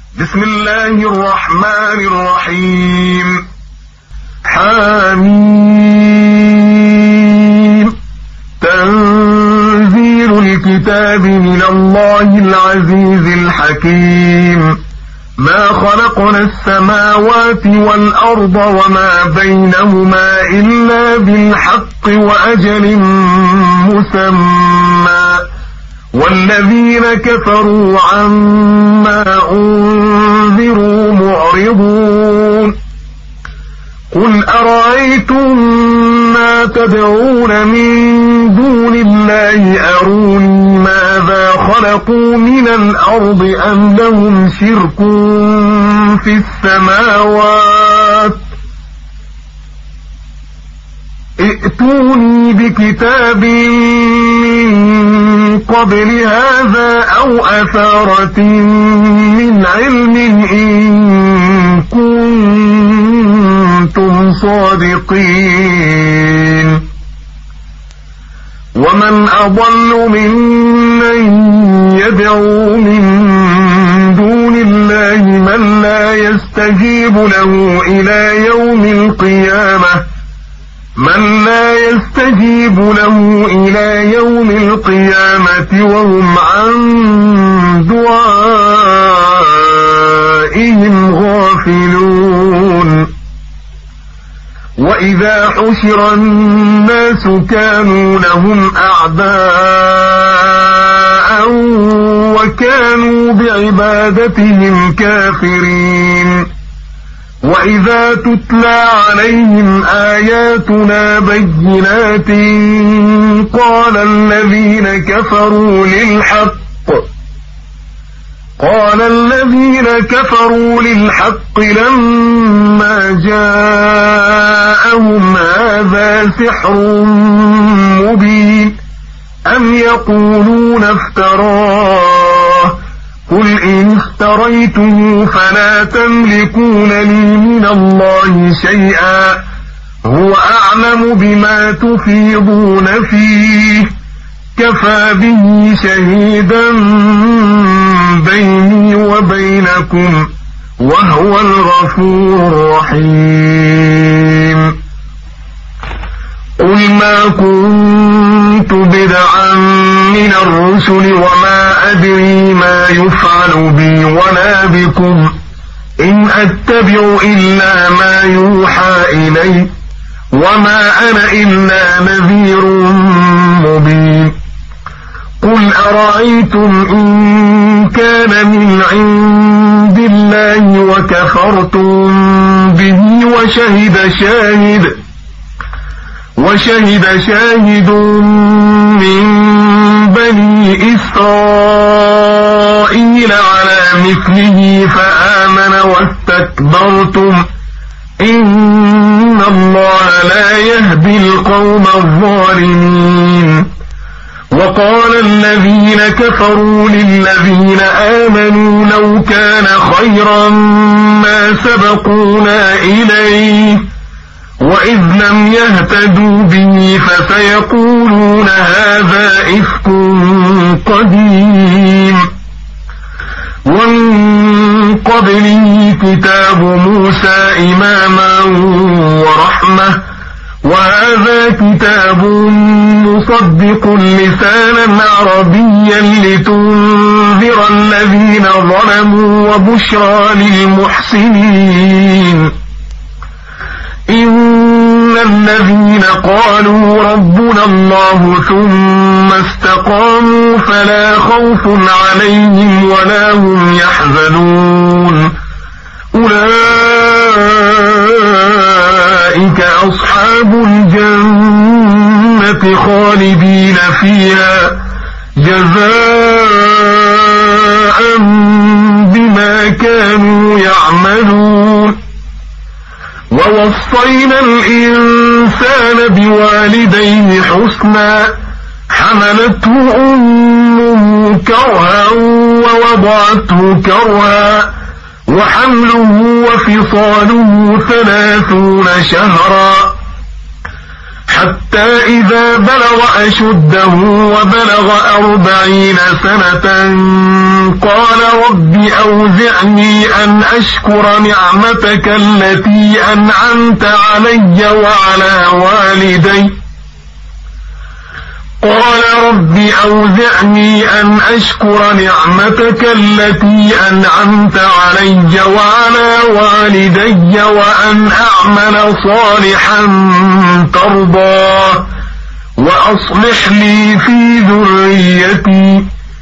بسم الله الرحمن الرحيم. حميم. تنزيل الكتاب من الله العزيز الحكيم. ما خلقنا السماوات والأرض وما بينهما إلا بالحق وأجل مسمى، والذين كفروا عما أنذروا معرضون. قل أرأيتم ما تدعون من دون الله أروني ماذا خلقوا من الأرض أم لهم شرك في السماوات، ائتوني بكتاب من قبل هذا أو أثارة من علم إن كنتم صادقين. ومن أضل ممن يدعو من دون الله من لا يستجيب له إلى يوم القيامة وهم عن دعائهم غافلون. وإذا حشر الناس كانوا لهم أعداء وكانوا بعبادتهم كافرين. وإذا تتلى عليهم آياتنا بينات قال الذين كفروا للحق لما جاءهم هذا سحر مبين أم يقولون افتراه قل إن افتريته فلا تملكون لي من الله شيئا هو أعلم بما تفيضون فيه كفى به شهيدا بيني وبينكم وهو الغفور الرحيم. قل ما كنت بدعا من الرسل وما أدري ما يفعل بي ولا بكم إن أتبع إلا ما يوحى إلي وما أنا إلا نذير مبين. قل أرأيتم إن كان من عند الله وكفرتم به وشهد شاهد من بني إسرائيل على مثله فآمن واستكبرتم إن الله لا يهدي القوم الظالمين. وقال الذين كفروا للذين آمنوا لو كان خيرا ما سبقونا إليه وإذ لم يهتدوا به فسيقولون هذا إفك قديم. ومن قبله كتاب موسى إماما ورحمة وهذا كتاب مصدق لسانا عربيا لتنذر الذين ظلموا وبشرى للمحسنين. إن الذين قالوا ربنا الله ثم استقاموا فلا خوف عليهم ولا هم يحزنون أولئك أصحاب الجنة خالدين فيها جزاء بما كانوا يعملون. ووصينا الإنسان بوالديه حسنا حملته أمه كرها ووضعته كرها وحمله وفصاله 30 شهرا حتى إذا بلغ أشده وبلغ 40 سنة قال رب أوزعني أن أشكر نعمتك التي أنعمت علي وعلى والدي قال رب أوزعني أن أشكر نعمتك التي أنعمت علي وعلى والدي وأن أعمل صالحا ترضاه وأصلح لي في ذريتي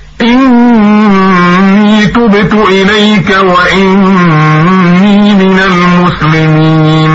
إني تبت إليك وإني من المسلمين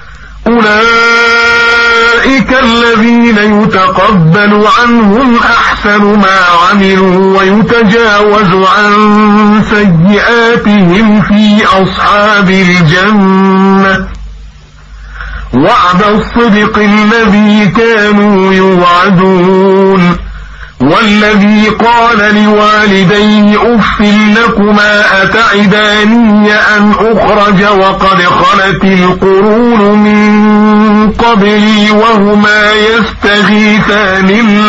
أولئك الذين يتقبل عنهم أحسن ما عملوا ويتجاوز عن سيئاتهم في أصحاب الجنة وعد الصدق الذي كانوا يوعدون والذي قال لوالديه أف لكما أتعداني أن أخرج وقد خلت القرون من قبلي وهما يستغيثان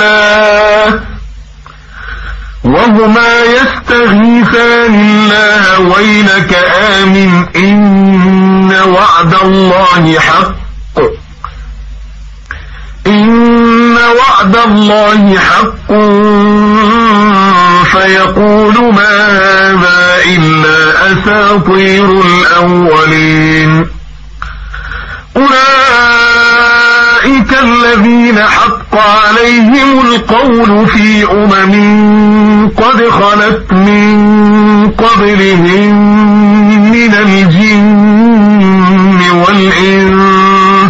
الله ويلك آمن إن وعد الله حق فيقول ما هذا إلا أساطير الأولين أولئك الذين حق عليهم القول في قد خلت من قبلهم من الجن والإنس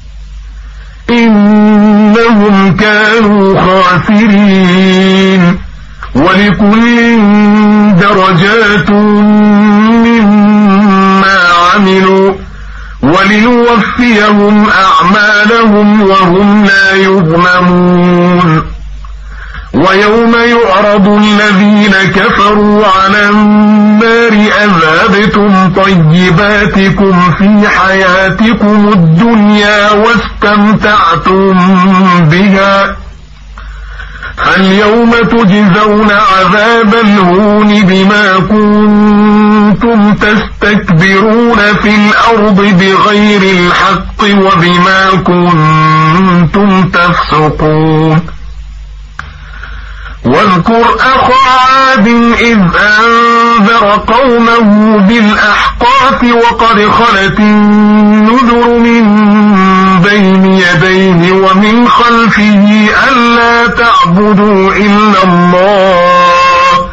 إنهم كانوا خاسرين ولكل درجات مما عملوا وليوفيهم أعمالهم وهم لا يظلمون ويوم يعرض الذين كفروا على النار أذهبتم طيباتكم في حياتكم الدنيا واستمتعتم بها فاليوم تجزون عذاب الهون بما كنتم تستكبرون في الأرض بغير الحق وبما كنتم تفسقون واذكر أخا عاد إذ أنذر قومه بالأحقاف وقد خلت النذر من بين يديه ومن خلفه ألا تعبدوا إلا الله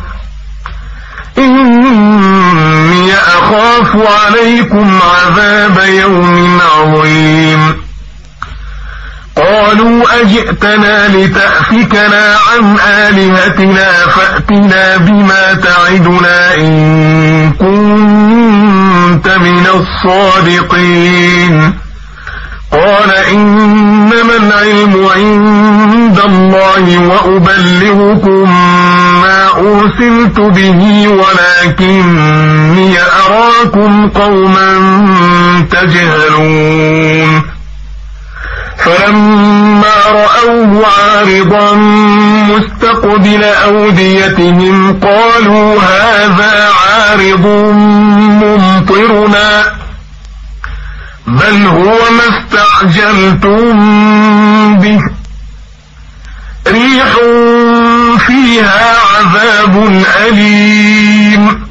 إني أخاف عليكم عذاب يوم عظيم قالوا أجئتنا لتأفكنا عن آلهتنا فأتنا بما تعدنا إن كنت من الصادقين قال إنما العلم عند الله وأبلغكم ما أرسلت به ولكني أراكم قوما تجهلون فلما رأوه عارضا مستقبل أوديتهم قالوا هذا عارض ممطرنا بل هو ما استعجلتم به ريح فيها عذاب أليم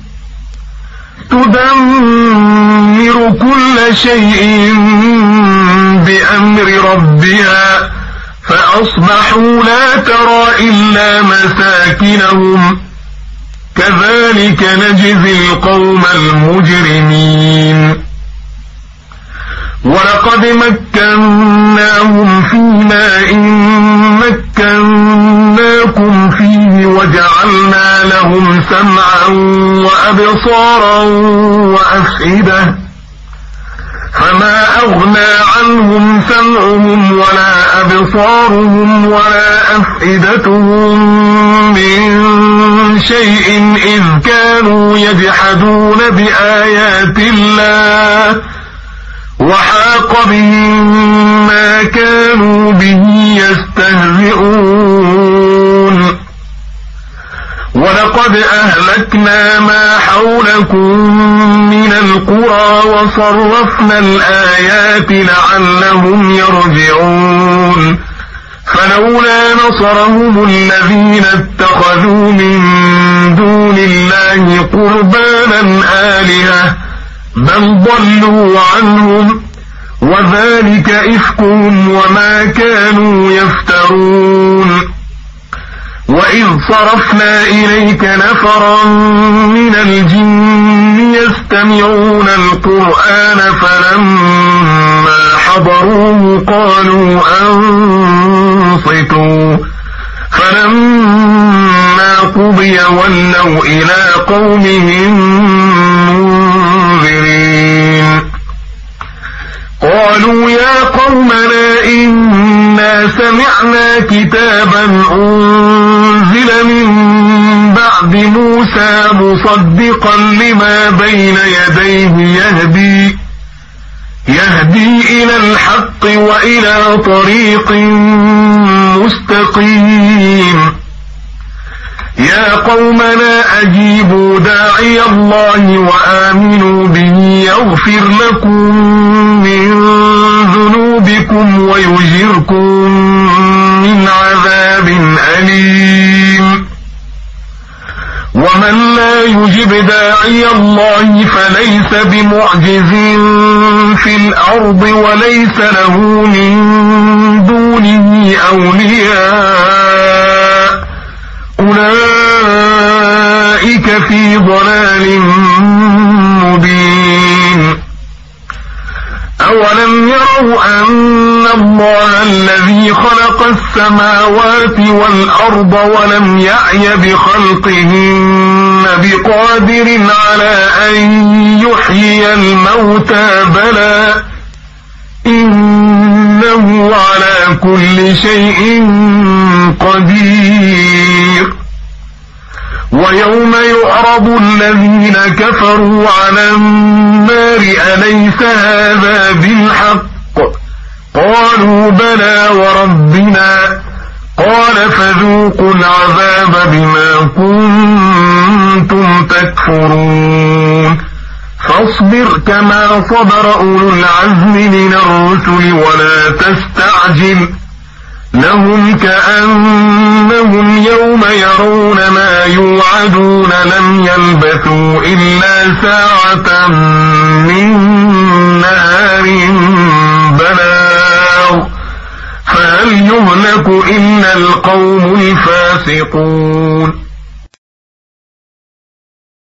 تدمر كل شيء بأمر ربها فأصبحوا لا ترى إلا مساكنهم كذلك نجزي القوم المجرمين ولقد مكناهم في ماء مكناكم فيه وجعلنا لهم سمعا وأبصارا وأفئدة فما أغنى عنهم سمعهم ولا أبصارهم ولا أفئدتهم من شيء إذ كانوا يجحدون بآيات الله وحاق بهم ما كانوا به يستهزئون ولقد أهلكنا ما حولكم من القرى وصرفنا الآيات لعلهم يرجعون فلولا نصرهم الذين اتخذوا من دون الله قربانا آلهة بل ضلوا عنهم وذلك إفكهم وما كانوا يفترون وإذ صرفنا إليك نفرا من الجن يستمعون القرآن فلما حضروه قالوا أنصتوا فلما قضي ولوا إلى قومهم منذرين قالوا يا قومنا إنا سمعنا كتابا أنزل من بعد موسى مصدقا لما بين يديه يهدي إلى الحق وإلى طريق مستقيم يا قومنا أجيبوا داعي الله وآمنوا به يغفر لكم من ذنوبكم ويجركم من عذاب أليم ومن لا يجب داعي الله فليس بمعجز في الأرض وليس له من دونه أولياء أولئك في ضلال مبين أولم يروا أن الله الذي خلق السماوات والأرض ولم يعي بخلقهن بقادر على أن يحيي الموتى بلى إنه على كل شيء قدير ويوم يعرض الذين كفروا على النار أليس هذا بالحق قالوا بلى وربنا قال فذوقوا العذاب بما كنتم تكفرون فاصبر كما صبر أولو العزم من الرسل ولا تستعجل لهم كأنهم يوم يرون ما يوعدون لم يلبثوا إلا ساعة من نهار بلاغ فهل يهلك إلا القوم الفاسقون